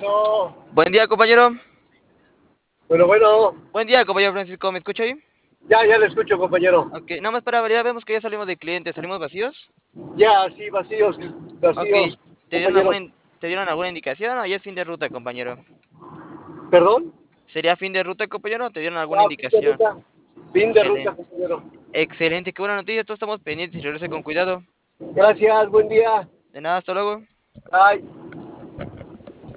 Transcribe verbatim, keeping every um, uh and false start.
Bueno, Buen día, compañero. bueno, bueno. Buen día, compañero Francisco. ¿Me escucha ahí? Ya, ya le escucho, compañero. Ok, nada más para variar, vemos que ya salimos de clientes. ¿Salimos vacíos? Ya, sí, vacíos, Ok, vacíos, ¿te dieron compañero. alguna, in- te dieron alguna indicación o ya es fin de ruta, compañero? ¿Perdón? ¿Sería fin de ruta, compañero, o te dieron alguna Ya, fin de indicación? ruta. Fin de ruta, Excelente. compañero. Excelente, qué buena noticia. Todos estamos pendientes y regrese con cuidado. Gracias, buen día. De nada, hasta luego. Bye.